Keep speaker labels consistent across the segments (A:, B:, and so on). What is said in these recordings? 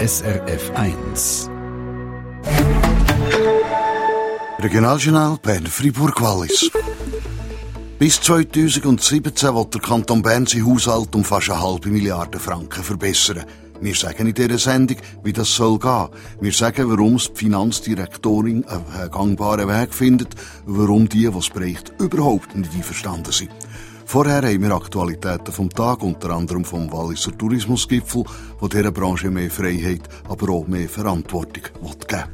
A: SRF 1.
B: Regionaljournal Bern-Fribourg-Wallis. Bis 2017 will der Kanton Bern sein Haushalt um fast 1,5 Milliarden Franken verbessern. Wir sagen in dieser Sendung, wie das soll gehen. Wir sagen, warum die Finanzdirektorin einen gangbaren Weg findet und warum die es bräuchte, überhaupt nicht einverstanden sind. Vorher haben wir Aktualitäten vom Tag, unter anderem vom Walliser Tourismusgipfel, der dieser Branche mehr Freiheit, aber auch mehr Verantwortung geben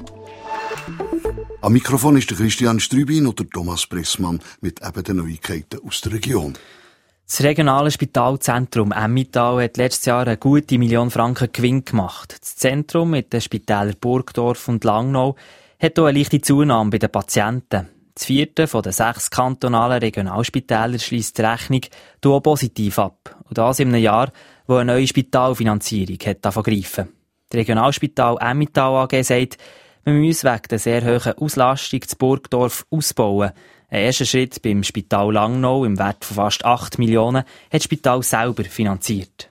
B: will. Am Mikrofon ist der Christian Strübin und der Thomas Pressmann mit eben den Neuigkeiten aus der Region.
C: Das regionale Spitalzentrum Emmental hat letztes Jahr eine gute 1 Million Franken Gewinn gemacht. Das Zentrum mit den Spitälern Burgdorf und Langnau hat auch eine leichte Zunahme bei den Patienten. Das 4. von den 6 kantonalen Regionalspitälern schliesst die Rechnung auch positiv ab. Und das in einem Jahr, wo eine neue Spitalfinanzierung hat greifen. Das Regionalspital Emmental AG sagt, wir müssen wegen der sehr hohen Auslastung das Burgdorf ausbauen. Ein erster Schritt beim Spital Langnau im Wert von fast 8 Millionen hat das Spital selber finanziert.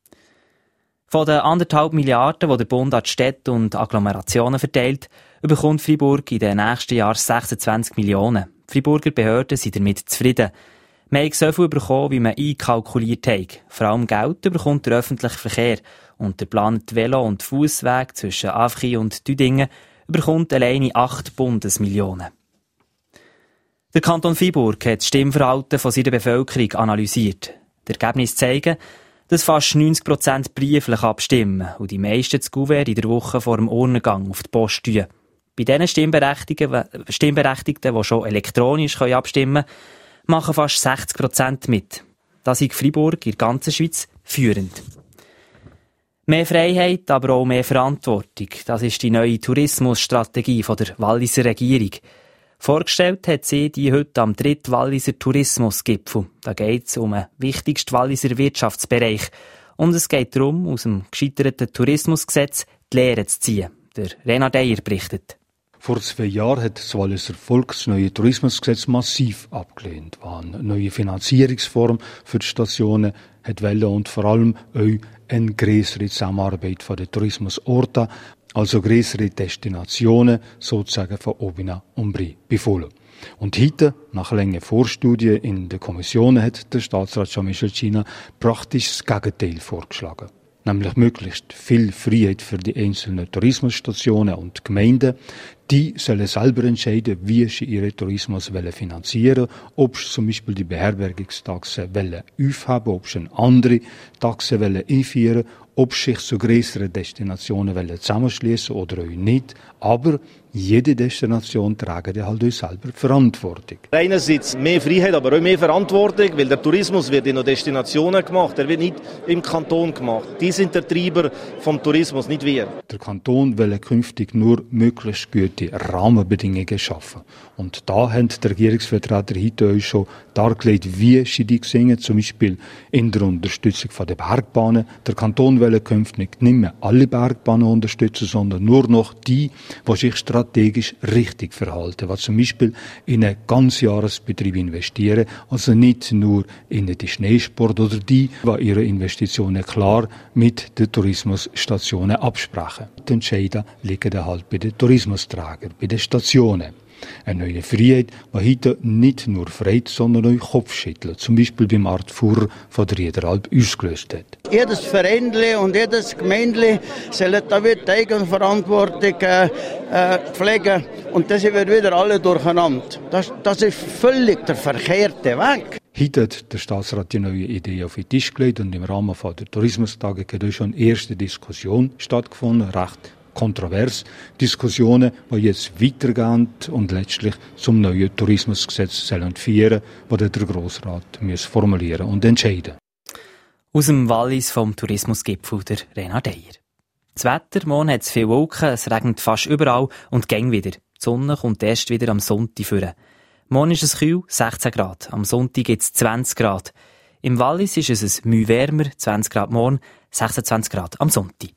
C: Von den 1,5 Milliarden, die der Bund an die Städte und Agglomerationen verteilt, bekommt Freiburg in den nächsten Jahren 26 Millionen. Die Freiburger Behörden sind damit zufrieden. Wir haben so viel bekommen, wie man einkalkuliert hat. Vor allem Geld bekommt der öffentliche Verkehr. Und der geplante Velo- und Fussweg zwischen Avchi und Düdingen bekommt alleine 8 Bundesmillionen. Der Kanton Freiburg hat das Stimmverhalten von seiner Bevölkerung analysiert. Die Ergebnisse zeigen, dass fast 90% brieflich abstimmen und die meisten das Kuvert in der Woche vor dem Urnengang auf die Post tun. Bei diesen Stimmberechtigten, die schon elektronisch abstimmen können, machen fast 60% mit. Das ist Freiburg in der ganzen Schweiz führend. Mehr Freiheit, aber auch mehr Verantwortung. Das ist die neue Tourismusstrategie der Walliser Regierung. Vorgestellt hat sie die heute am 3. Walliser Tourismusgipfel. Da geht es um den wichtigsten Walliser Wirtschaftsbereich. Und es geht darum, aus dem gescheiterten Tourismusgesetz die Lehre zu ziehen. Der Renard Eyer berichtet.
D: Vor 2 Jahren hat das Walliser Volk das neue Tourismusgesetz massiv abgelehnt. Eine neue Finanzierungsform für die Stationen hat wollen und vor allem auch eine grössere Zusammenarbeit von den Tourismusorten, also grössere Destinationen, sozusagen von Obina und Brie, befohlen. Und heute, nach langen Vorstudien in der Kommission, hat der Staatsrat Jean-Michel China praktisch das Gegenteil vorgeschlagen. Nämlich möglichst viel Freiheit für die einzelnen Tourismusstationen und Gemeinden. Die sollen selber entscheiden, wie sie ihren Tourismus finanzieren wollen, ob sie zum Beispiel die Beherbergungstaxe aufheben, ob sie eine andere Taxe einführen wollen, ob sie sich zu grösseren Destinationen zusammenschließen oder auch nicht. Aber jede Destination trägt halt auch selber Verantwortung.
E: Einerseits mehr Freiheit, aber auch mehr Verantwortung, weil der Tourismus wird in den Destinationen gemacht, er wird nicht im Kanton gemacht. Die sind der Treiber vom Tourismus, nicht wir.
D: Der Kanton will künftig nur möglichst gute Rahmenbedingungen schaffen. Und da haben die Regierungsvertreter heute euch schon dargelegt, wie sie die sehen, zum Beispiel in der Unterstützung der Bergbahnen. Der Kanton will künftig nicht mehr alle Bergbahnen unterstützen, sondern nur noch die sich strategisch richtig verhalten, die zum Beispiel in einen Ganzjahresbetrieb investieren, also nicht nur in den Schneesport oder die ihre Investitionen klar mit den Tourismusstationen absprechen. Die Entscheidungen liegen halt bei den Tourismusträgern, bei den Stationen. Eine neue Freiheit, die heute nicht nur freut, sondern auch Kopfschütteln, zum Beispiel beim Artfuhrer von der Riederalp ausgelöst hat.
F: Jedes Verein und jedes Gemeinde soll da wieder die Eigenverantwortung pflegen und das wird wieder alle durcheinander. Das ist völlig der verkehrte Weg.
D: Heute hat der Staatsrat die neue Idee auf den Tisch gelegt und im Rahmen der Tourismustage hat schon erste Diskussion stattgefunden, recht kontrovers. Diskussionen, die jetzt weitergehen und letztlich zum neuen Tourismusgesetz führen, das der Grossrat formulieren und entscheiden.
C: Aus dem Wallis vom Tourismusgipfel der Renard Eyer. Das Wetter, morgen hat es viele Wolken, es regnet fast überall und gäng wieder. Die Sonne kommt erst wieder am Sonntag vor. Morgen ist es kühl, 16 Grad. Am Sonntag gibt es 20 Grad. Im Wallis ist es ein Mühe wärmer, 20 Grad morgen, 26 Grad am Sonntag.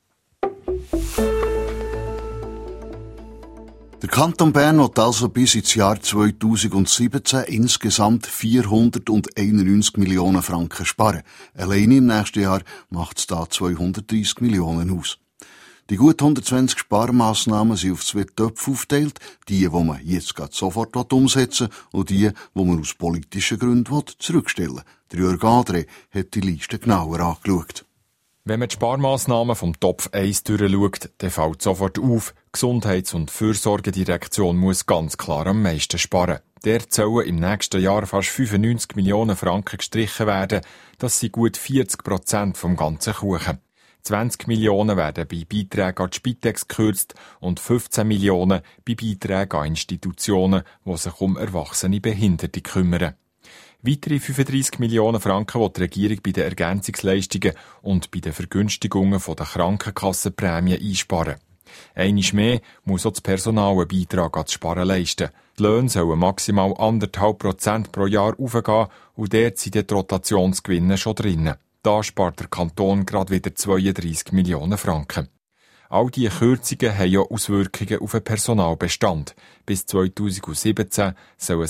B: Der Kanton Bern wird also bis ins Jahr 2017 insgesamt 491 Millionen Franken sparen. Alleine im nächsten Jahr macht es da 230 Millionen aus. Die gut 120 Sparmaßnahmen sind auf 2 Töpfe aufgeteilt. Die man jetzt gerade sofort umsetzen will und die man aus politischen Gründen zurückstellen will. Der Jörg André hat die Liste genauer angeschaut.
G: Wenn man die Sparmaßnahmen vom Topf 1 durchschaut, dann fällt sofort auf, die Gesundheits- und Fürsorgedirektion muss ganz klar am meisten sparen. Dort sollen im nächsten Jahr fast 95 Millionen Franken gestrichen werden. Das sind gut 40% vom ganzen Kuchen. 20 Millionen werden bei Beiträgen an die Spitex gekürzt und 15 Millionen bei Beiträgen an Institutionen, die sich um erwachsene Behinderte kümmern. Weitere 35 Millionen Franken will die Regierung bei den Ergänzungsleistungen und bei den Vergünstigungen der Krankenkassenprämien einsparen. Einmal mehr muss auch das Personal einen Beitrag an das Sparen leisten. Die Löhne sollen maximal 1,5% pro Jahr aufgehen und dort sind die Rotationsgewinne schon drinnen. Da spart der Kanton gerade wieder 32 Millionen Franken. All diese Kürzungen haben ja Auswirkungen auf den Personalbestand. Bis 2017 sollen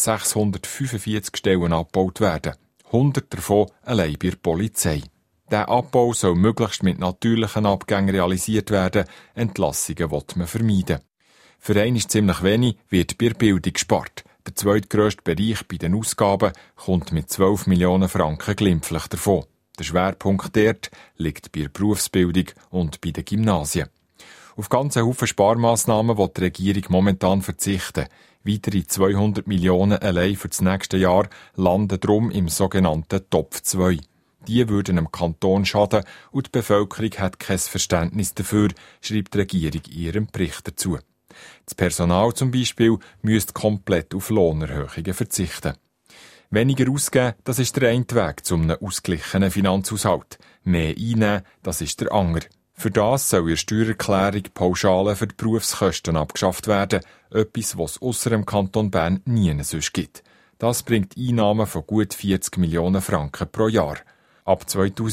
G: 645 Stellen abgebaut werden. 100 davon allein bei der Polizei. Der Abbau soll möglichst mit natürlichen Abgängen realisiert werden. Entlassungen will man vermeiden. Für einen ist ziemlich wenig, wird bei der Bildung gespart. Der zweitgrösste Bereich bei den Ausgaben kommt mit 12 Millionen Franken glimpflich davon. Der Schwerpunkt dort liegt bei der Berufsbildung und bei den Gymnasien. Auf ganzen Haufen Sparmaßnahmen will die Regierung momentan verzichten. Weitere 200 Millionen allein für das nächste Jahr landen darum im sogenannten Topf 2. Die würden dem Kanton schaden und die Bevölkerung hat kein Verständnis dafür, schreibt die Regierung in ihrem Bericht dazu. Das Personal zum Beispiel müsste komplett auf Lohnerhöhungen verzichten. Weniger ausgeben, das ist der eine Weg zu einem ausgeglichenen Finanzhaushalt. Mehr einnehmen, das ist der andere. Für das soll in der Steuererklärung Pauschalen für die Berufskosten abgeschafft werden, etwas, was es ausser dem Kanton Bern nie sonst gibt. Das bringt Einnahmen von gut 40 Millionen Franken pro Jahr. Ab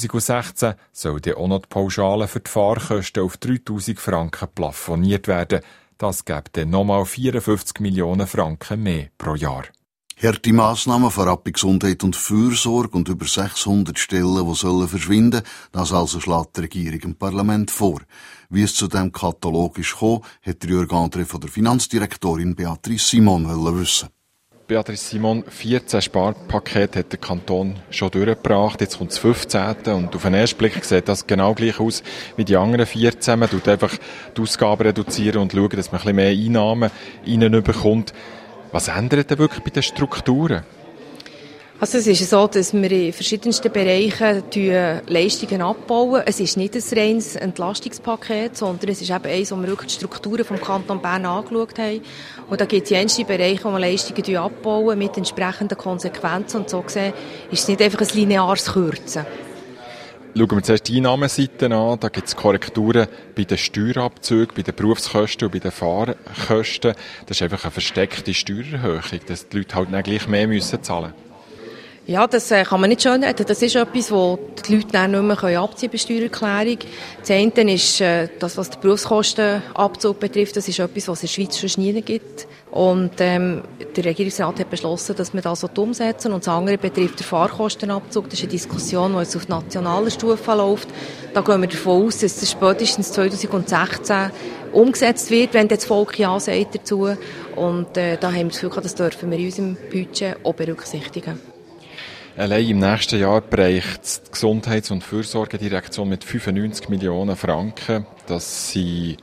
G: 2016 soll dann auch noch die Pauschale für die Fahrkosten auf 3'000 Franken plafoniert werden. Das gibt dann nochmal 54 Millionen Franken mehr pro Jahr.
B: Harte Massnahmen vorab bei Gesundheit und Fürsorge und über 600 Stellen, die sollen verschwinden, das also schlägt die Regierung im Parlament vor. Wie es zu diesem Katalog ist gekommen, hat Jörg André von der Finanzdirektorin Beatrice Simon wissen.
G: Beatrice Simon, 14 Sparpakete hat der Kanton schon durchgebracht, jetzt kommt das 15. Und auf den ersten Blick sieht das genau gleich aus wie die anderen 14. Man tut einfach die Ausgaben reduzieren und schauen, dass man ein bisschen mehr Einnahmen reinbekommt. Was ändert denn wirklich bei den Strukturen?
H: Also es ist so, dass wir in verschiedensten Bereichen Leistungen abbauen. Es ist nicht ein reines Entlastungspaket, sondern es ist eben eins, wo wir wirklich die Strukturen vom Kanton Bern angeschaut haben. Und da gibt es einige Bereiche, wo wir Leistungen abbauen mit entsprechenden Konsequenzen. Und so gesehen ist es nicht einfach ein lineares Kürzen.
G: Schauen wir zuerst die Einnahmenseite an. Da gibt es Korrekturen bei den Steuerabzügen, bei den Berufskosten und bei den Fahrkosten. Das ist einfach eine versteckte Steuererhöhung, dass die Leute halt nicht gleich mehr zahlen müssen.
H: Ja, das kann man nicht schönreden. Das ist etwas, das die Leute dann nicht mehr abziehen bei Steuererklärung. Das eine ist, das, was den Berufskostenabzug betrifft, das ist etwas, was es in der Schweiz schon nie gibt. Und der Regierungsrat hat beschlossen, dass wir das umsetzen. Und das andere betrifft den Fahrkostenabzug. Das ist eine Diskussion, die jetzt auf nationaler Stufe läuft. Da gehen wir davon aus, dass das spätestens 2016 umgesetzt wird, wenn das Volk Ja sagt dazu. Und da haben wir das Gefühl, das dürfen wir in unserem Budget auch berücksichtigen.
G: Allein im nächsten Jahr bereicht die Gesundheits- und Fürsorgedirektion mit 95 Millionen Franken. Das sind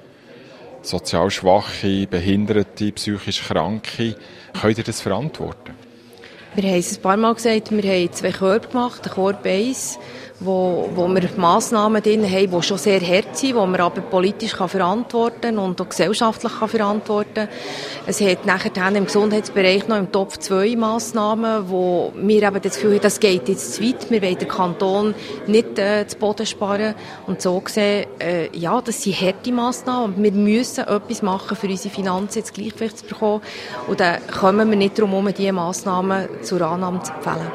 G: sozial Schwache, Behinderte, psychisch Kranke. Könnt ihr das verantworten?
H: Wir haben es ein paar Mal gesagt, wir haben 2 Körbe gemacht, den Korb 1, wo wir Massnahmen drin haben, die schon sehr hart sind, die man aber politisch verantworten kann und auch gesellschaftlich verantworten kann. Es hat nachher im Gesundheitsbereich noch im Topf 2 Massnahmen, wo wir eben das Gefühl haben, das geht jetzt zu weit, wir wollen den Kanton nicht zu Boden sparen. Und so gesehen, ja, das sind harte Massnahmen und wir müssen etwas machen, für unsere Finanzen ins Gleichgewicht zu bekommen. Und dann kommen wir nicht darum herum, diese Massnahmen zur Annahme zu empfehlen.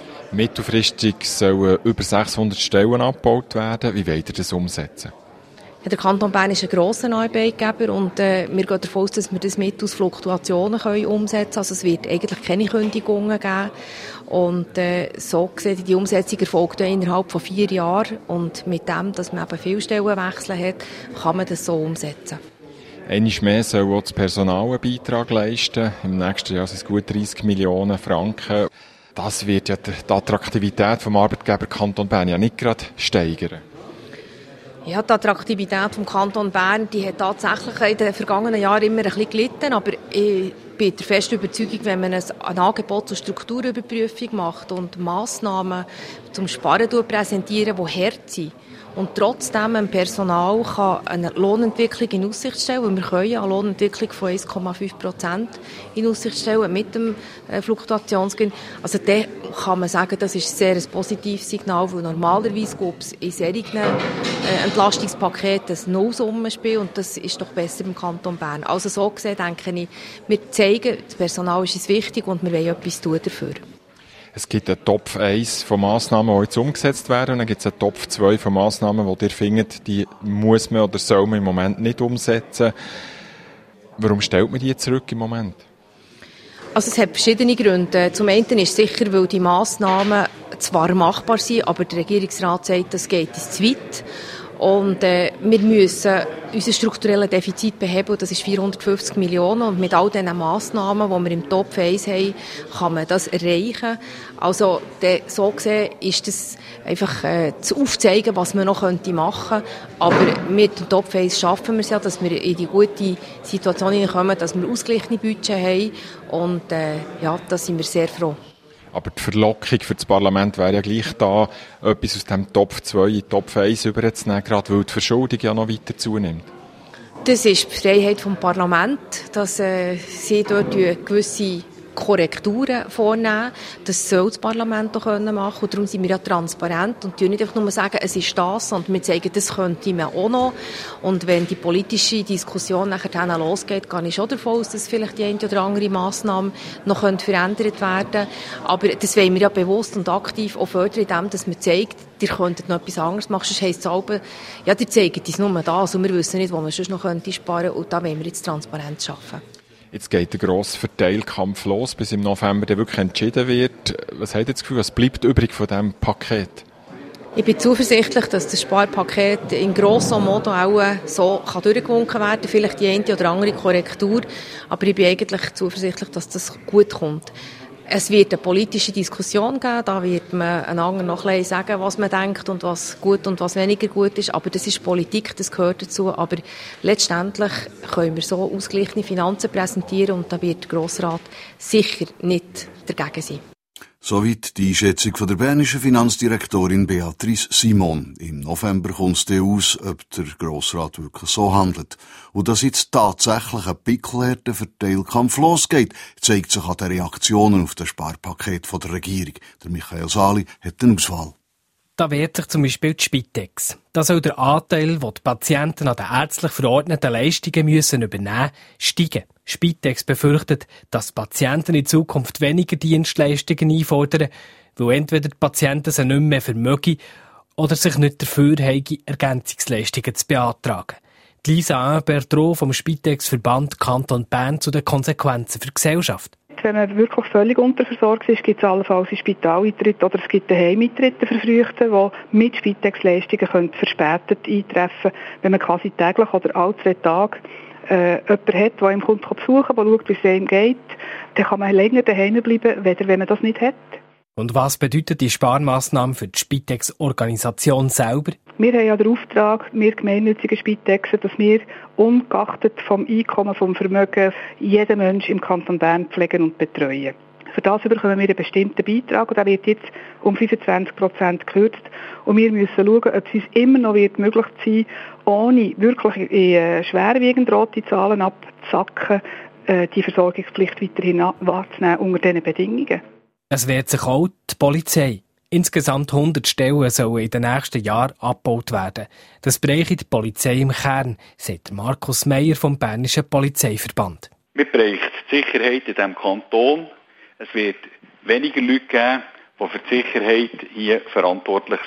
G: Mittelfristig sollen über 600 Stellen abgebaut werden. Wie wollt ihr das umsetzen?
H: Der Kanton Bern ist ein grosser Arbeitgeber und wir gehen davon aus, dass wir das mittels Fluktuationen umsetzen können. Also es wird eigentlich keine Kündigungen geben. Und so gesehen, die Umsetzung erfolgt innerhalb von 4 Jahren. Und mit dem, dass man eben viele Stellenwechsel hat, kann man das so umsetzen.
G: Einmal mehr soll auch das Personal einen Beitrag leisten. Im nächsten Jahr sind es gut 30 Millionen Franken. Das wird ja die Attraktivität vom Arbeitgeber Kanton Bern ja nicht gerade steigern.
H: Ja, die Attraktivität vom Kanton Bern, die hat tatsächlich in den vergangenen Jahren immer ein bisschen gelitten, aber ich bin der festen Überzeugung, wenn man eine Angebots- und Strukturüberprüfung macht und Massnahmen zum Sparen präsentieren, die hart sind und trotzdem ein Personal kann eine Lohnentwicklung in Aussicht stellen, weil wir können eine Lohnentwicklung von 1,5% in Aussicht stellen mit dem Fluktuationsgewinn. Also dann kann man sagen, das ist sehr ein positives Signal, weil normalerweise gibt es in solchen Entlastungspaketen ein Nullsummenspiel und das ist doch besser im Kanton Bern. Also so gesehen denke ich, wir zeigen, das Personal ist uns wichtig und wir wollen etwas tun dafür.
G: Es gibt einen Topf 1 von Massnahmen, die jetzt umgesetzt werden, und dann gibt es einen Topf 2 von Massnahmen, die ihr findet, die muss man oder soll man im Moment nicht umsetzen. Warum stellt man die zurück im Moment?
H: Also es hat verschiedene Gründe. Zum einen ist es sicher, weil die Massnahmen zwar machbar sind, aber der Regierungsrat sagt, das geht uns zu weit. Und wir müssen unser strukturelles Defizit beheben, das ist 450 Millionen. Und mit all diesen Massnahmen, die wir im Topf 1 haben, kann man das erreichen. Also so gesehen ist das einfach zu aufzeigen, was man noch machen könnte. Aber mit dem Topf 1 schaffen wir es ja, dass wir in die gute Situation hineinkommen, dass wir ausgeglichene Budget haben. Und ja, da sind wir sehr froh.
G: Aber die Verlockung für das Parlament wäre ja gleich da, etwas aus dem Topf 2 in den Topf 1 überzunehmen, gerade weil die Verschuldung ja noch weiter zunimmt.
H: Das ist die Freiheit des Parlaments, dass sie dort gewisse Korrekturen vornehmen. Das soll das Parlament auch machen können. Und darum sind wir ja transparent und nicht einfach nur sagen, es ist das, sondern wir zeigen, das könnte man auch noch. Und wenn die politische Diskussion nachher losgeht, gehe ich schon davon aus, dass vielleicht die eine oder andere Massnahme noch verändert werden könnte. Aber das wollen wir ja bewusst und aktiv auch fördern, indem dass man zeigt, ihr könntet noch etwas anderes machen. Sonst heisst es selber, ja, ihr zeigt uns nur das und wir wissen nicht, wo man sonst noch sparen könnte. Und da wollen wir jetzt Transparenz schaffen.
G: Jetzt geht der grosse Verteilkampf los, bis im November der wirklich entschieden wird. Was habt ihr das Gefühl, was bleibt übrig von diesem Paket?
H: Ich bin zuversichtlich, dass das Sparpaket in grosso modo auch so durchgewunken werden kann. Vielleicht die eine oder andere Korrektur. Aber ich bin eigentlich zuversichtlich, dass das gut kommt. Es wird eine politische Diskussion geben, da wird man einander noch ein bisschen sagen, was man denkt und was gut und was weniger gut ist. Aber das ist Politik, das gehört dazu. Aber letztendlich können wir so ausgeglichene Finanzen präsentieren und da wird der Grossrat sicher nicht dagegen sein.
B: Soweit die Einschätzung von der bernischen Finanzdirektorin Beatrice Simon. Im November kommt es dann aus, ob der Grossrat wirklich so handelt. Und dass jetzt tatsächlich ein pickelharter Verteilkampf losgeht, zeigt sich an den Reaktionen auf das Sparpaket von der Regierung. Der Michael Sali hat eine Auswahl.
I: Da wehrt sich zum Beispiel die Spitex. Da soll der Anteil, den die Patienten an den ärztlich verordneten Leistungen müssen übernehmen, steigen. Spitex befürchtet, dass die Patienten in Zukunft weniger Dienstleistungen einfordern, weil entweder die Patienten sie nicht mehr vermögen oder sich nicht dafür haben, Ergänzungsleistungen zu beantragen. Lisa Bertrand vom Spitex-Verband Kanton Bern zu den Konsequenzen für die Gesellschaft.
J: Wenn man wirklich völlig unterversorgt ist, gibt es allenfalls einen Spitaleintritt oder es gibt einen Heimeintritt, einen Verfrüchten, der mit Spitex-Leistungen verspätet eintreffen können, wenn man quasi täglich oder alle 2 Tage jemanden hat, der ihm kommt besuchen, der schaut, wie es ihm geht, dann kann man länger daheim bleiben, wenn man das nicht hat.
I: Und was bedeutet die Sparmaßnahme für die Spitex-Organisation selber?
J: Wir haben ja den Auftrag, wir gemeinnützigen Spitexen, dass wir ungeachtet vom Einkommen, vom Vermögen, jeden Menschen im Kanton Bern pflegen und betreuen. Für das bekommen wir einen bestimmten Beitrag und der wird jetzt um 25% gekürzt. Und wir müssen schauen, ob es uns immer noch wird möglich sein, ohne wirklich in schwerwiegend rote Zahlen abzusacken, die Versorgungspflicht weiterhin wahrzunehmen unter diesen Bedingungen.
I: Es wehrt sich auch die Polizei. Insgesamt 100 Stellen sollen in den nächsten Jahren abgebaut werden. Das bräuchte die Polizei im Kern, sagt Markus Meyer vom Bernischen Polizeiverband.
K: Wir brauchen die Sicherheit in diesem Kanton. Es wird weniger Leute geben, die für die Sicherheit hier verantwortlich sind.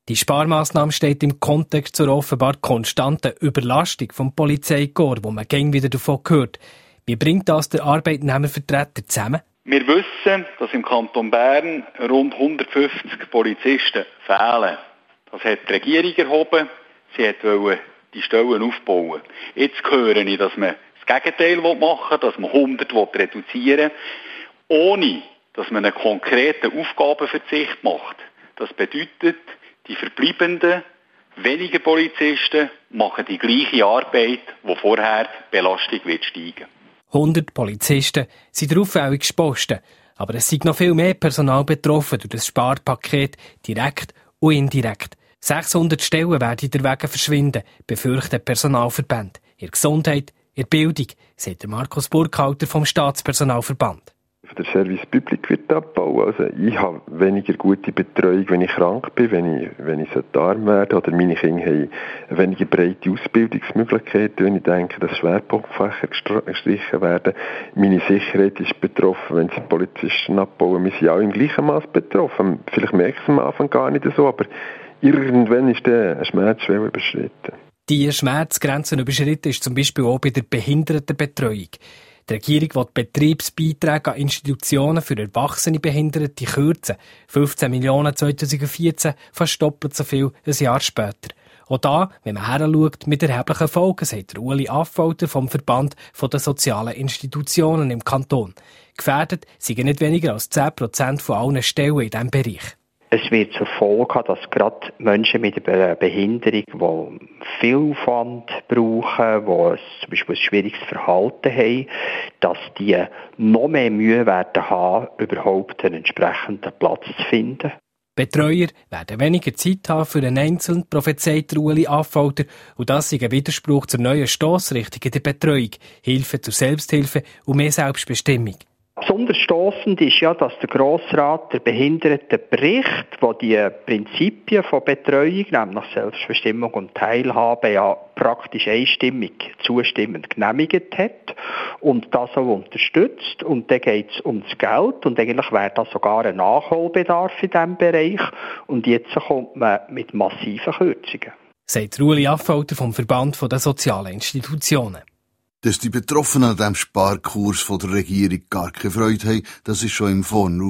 I: Die Sparmaßnahme steht im Kontext zur offenbar konstanten Überlastung vom Polizeikorps, wo man gäng wieder davon hört. Wie bringt das der Arbeitnehmervertreter zusammen?
K: Wir wissen, dass im Kanton Bern rund 150 Polizisten fehlen. Das hat die Regierung erhoben. Sie wollte die Stellen aufbauen. Jetzt höre ich, dass man das Gegenteil machen will, dass man 100 reduzieren will, ohne dass man einen konkreten Aufgabenverzicht macht. Das bedeutet, die verbleibenden, wenigen Polizisten machen die gleiche Arbeit, wo vorher die Belastung wird steigen.
I: 100 Polizisten sind der auffälligste Posten, aber es sind noch viel mehr Personal betroffen durch das Sparpaket, direkt und indirekt. 600 Stellen werden der Wege verschwinden, befürchten Personalverbände. In der Gesundheit, in der Bildung, sagt Markus Burkhalter vom Staatspersonalverband.
L: Der Service Public wird abbauen. Also ich habe weniger gute Betreuung, wenn ich krank bin, wenn ich arm werde, oder meine Kinder haben weniger breite Ausbildungsmöglichkeiten, wenn ich denke, dass Schwerpunktfächer gestrichen werden. Meine Sicherheit ist betroffen, wenn sie Polizisten abbauen. Wir sind auch im gleichen Maß betroffen. Vielleicht merkt es am Anfang gar nicht so, aber irgendwann ist der eine Schmerzschwelle überschritten.
I: Die Schmerzgrenzen überschritten ist zum Beispiel auch bei der Behindertenbetreuung. Die Regierung will Betriebsbeiträge an Institutionen für erwachsene Behinderte kürzen. 15 Millionen 2014, fast doppelt so viel ein Jahr später. Auch da, wenn man heranschaut, mit erheblichen Folgen, sagt Ueli Affolter vom Verband der sozialen Institutionen im Kanton. Gefährdet seien nicht weniger als 10% von allen Stellen in diesem Bereich.
M: Es wird zur Folge haben, dass gerade Menschen mit einer Behinderung, die viel Aufwand brauchen, die zum Beispiel ein schwieriges Verhalten haben, dass die noch mehr Mühe werden haben, überhaupt einen entsprechenden Platz zu finden.
I: Betreuer werden weniger Zeit haben für einen Einzelnen, prophezeit Ueli Affolter, und das ist ein Widerspruch zur neuen Stossrichtung in der Betreuung, Hilfe zur Selbsthilfe und mehr Selbstbestimmung.
M: Besonders stossend ist ja, dass der Grossrat der Behindertenbericht, wo die Prinzipien von Betreuung, nämlich Selbstbestimmung und Teilhabe, ja praktisch einstimmig zustimmend genehmigt hat und das auch unterstützt. Und dann geht es ums Geld und eigentlich wäre das sogar ein Nachholbedarf in diesem Bereich. Und jetzt kommt man mit massiven Kürzungen.
I: Sagt Ueli Affolter vom Verband der sozialen Institutionen.
B: Dass die Betroffenen an diesem Sparkurs von der Regierung gar keine Freude haben, das ist schon im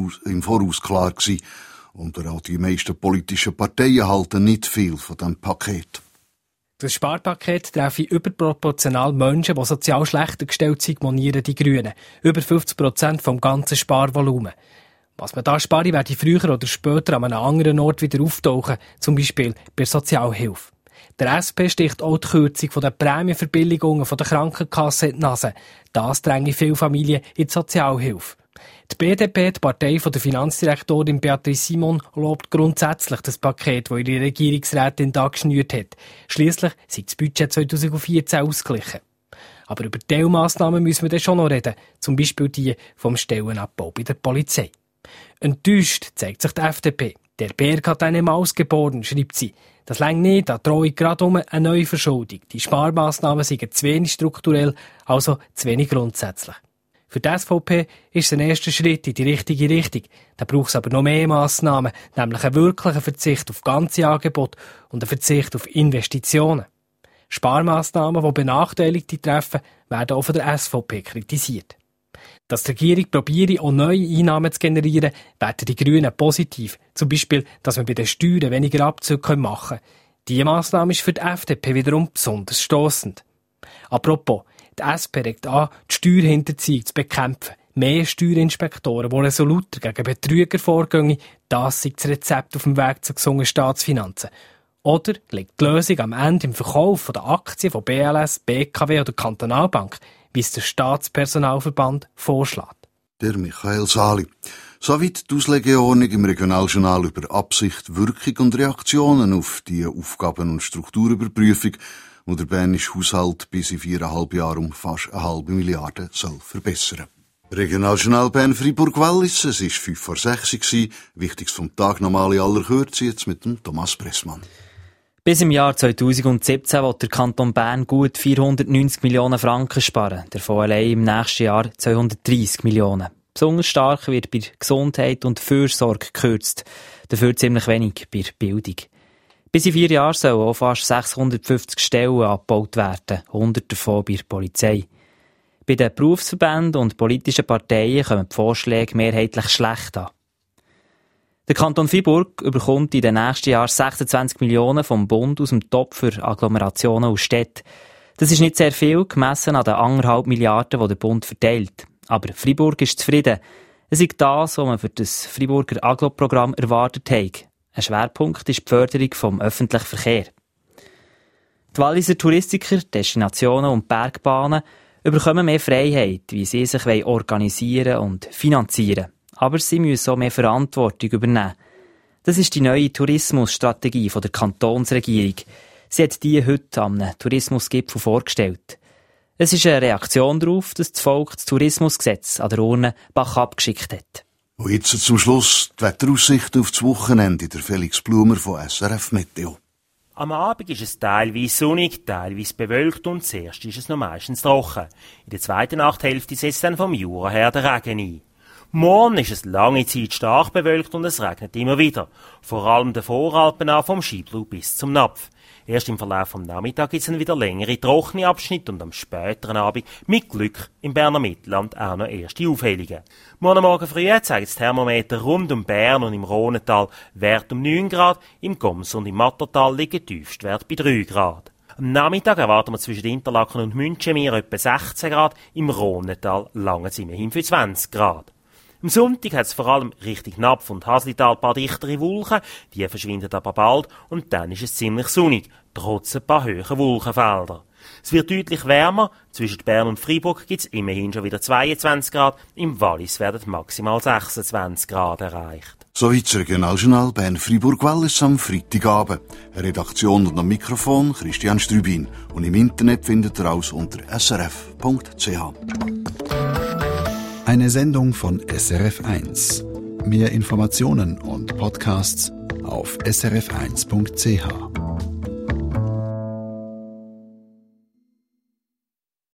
B: Voraus klar gewesen. Und auch die meisten politischen Parteien halten nicht viel von diesem Paket.
I: Das Sparpaket treffe überproportional Menschen, die sozial schlechter gestellt sind, monieren die Grünen. Über 50% vom ganzen Sparvolumen. Was man da spare, werde früher oder später an einem anderen Ort wieder auftauchen, zum Beispiel bei Sozialhilfe. Der SP sticht auch die Kürzung der Prämienverbilligungen der Krankenkasse in die Nase. Das dränge viele Familien in die Sozialhilfe. Die BDP, die Partei von der Finanzdirektorin Beatrice Simon, lobt grundsätzlich das Paket, das ihre Regierungsrätin da geschnürt hat. Schliesslich sei das Budget 2014 ausgeglichen. Aber über Teilmassnahmen müssen wir dann schon noch reden, zum Beispiel die vom Stellenabbau bei der Polizei. Enttäuscht zeigt sich die FDP. Der Berg hat eine Maus geboren, schreibt sie. Das reicht nicht, da drohe gerade um eine neue Verschuldung. Die Sparmaßnahmen seien zu wenig strukturell, also zu wenig grundsätzlich. Für die SVP ist es ein erster Schritt in die richtige Richtung. Da braucht es aber noch mehr Massnahmen, nämlich einen wirklichen Verzicht auf ganze Angebote und einen Verzicht auf Investitionen. Sparmaßnahmen, die Benachteiligte treffen, werden auch von der SVP kritisiert. Dass die Regierung probiere, auch neue Einnahmen zu generieren, werten die Grünen positiv. Zum Beispiel, dass man bei den Steuern weniger Abzüge machen kann. Diese Massnahme ist für die FDP wiederum besonders stossend. Apropos, die SP regt an, die Steuerhinterziehung zu bekämpfen. Mehr Steuerinspektoren, die resoluter gegen Betrüger vorgehen, das ist das Rezept auf dem Weg zu gesunden Staatsfinanzen. Oder liegt die Lösung am Ende im Verkauf der Aktien von BLS, BKW oder Kantonalbank, wie es der Staatspersonalverband vorschlägt?
B: Der Michael Sali. Soweit die Auslegeordnung im Regionaljournal über Absicht, Wirkung und Reaktionen auf die Aufgaben- und Strukturüberprüfung, die der bernische Haushalt bis in 4,5 Jahren um fast 1,5 Milliarden soll verbessern. Regionaljournal Bern Fribourg-Wallis, es war 5:06 Uhr. Wichtiges vom Tag, nochmal in aller Kürze, jetzt mit dem Thomas Pressmann.
C: Bis im Jahr 2017 will der Kanton Bern gut 490 Millionen Franken sparen. Davon allein im nächsten Jahr 230 Millionen. Besonders stark wird bei Gesundheit und Fürsorge gekürzt. Dafür ziemlich wenig bei Bildung. Bis in 4 Jahren sollen auch fast 650 Stellen abgebaut werden, 100 davon bei der Polizei. Bei den Berufsverbänden und politischen Parteien kommen die Vorschläge mehrheitlich schlecht an. Der Kanton Freiburg bekommt in den nächsten Jahren 26 Millionen vom Bund aus dem Topf für Agglomerationen und Städte. Das ist nicht sehr viel, gemessen an den 1,5 Milliarden, die der Bund verteilt. Aber Freiburg ist zufrieden. Es ist das, was man für das Freiburger Agglo-Programm erwartet hat. Ein Schwerpunkt ist die Förderung vom öffentlichen Verkehr. Die Walliser Touristiker, Destinationen und Bergbahnen bekommen mehr Freiheit, wie sie sich organisieren und finanzieren. Aber sie müssen auch mehr Verantwortung übernehmen. Das ist die neue Tourismusstrategie der Kantonsregierung. Sie hat die heute am Tourismusgipfel vorgestellt. Es ist eine Reaktion darauf, dass das Volk das Tourismusgesetz an der Urne Bach abgeschickt hat.
B: Und jetzt zum Schluss die Wetteraussicht auf das Wochenende. Der Felix Blumer von SRF Meteo.
N: Am Abend ist es teilweise sonnig, teilweise bewölkt und zuerst ist es noch meistens trocken. In der zweiten Nachthälfte setzt dann vom Jura her der Regen ein. Morgen ist es lange Zeit stark bewölkt und es regnet immer wieder. Vor allem der Voralpen an vom Schieblu bis zum Napf. Erst im Verlauf vom Nachmittag gibt es dann wieder längere trockene Abschnitte und am späteren Abend mit Glück im Berner Mittelland auch noch erste Aufhellungen. Morgen früh zeigt das Thermometer rund um Bern und im Rhonental Wert um 9 Grad, im Goms und im Mattertal liegen Tiefstwert bei 3 Grad. Am Nachmittag erwarten wir zwischen Interlaken und Münchenmeer etwa 16 Grad, im Rhonental lange es immerhin für 20 Grad. Am Sonntag hat es vor allem Richtung Napf und Haslital ein paar dichtere Wolken, die verschwinden aber bald und dann ist es ziemlich sonnig, trotz ein paar hohen Wolkenfelder. Es wird deutlich wärmer, zwischen Bern und Freiburg gibt es immerhin schon wieder 22 Grad, im Wallis werden maximal 26 Grad erreicht.
B: Soweit das Regionaljournal Bern-Freiburg-Wallis am Freitagabend. Redaktion und am Mikrofon Christian Strübin und im Internet findet ihr alles unter srf.ch.
A: Eine Sendung von SRF1. Mehr Informationen und Podcasts auf srf1.ch.